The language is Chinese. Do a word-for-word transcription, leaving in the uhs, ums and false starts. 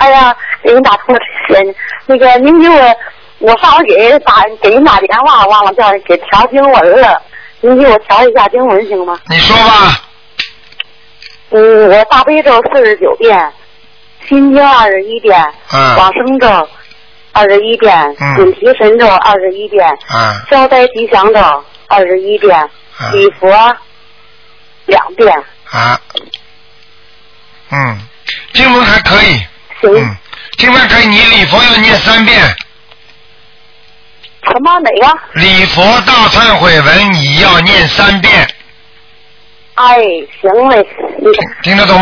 哎呀，给您打通了，谢谢您。那个您给我，我上回给打给您打电话，忘了叫给调经文了，您给我调一下经文行吗？ 你说吧。 嗯，我大悲咒四十九遍，心经二十一遍， 嗯， 往生咒二十一遍， 嗯， 准提神咒二十一遍， 嗯， 消灾吉祥咒二十一遍， 嗯， 礼佛两遍。 啊，嗯，经文还可以。 行。 嗯，经文可以，你礼佛要念三遍。 什么哪个？ 礼佛大忏悔文你要念三遍。 哎，行嘞。 听得懂吗？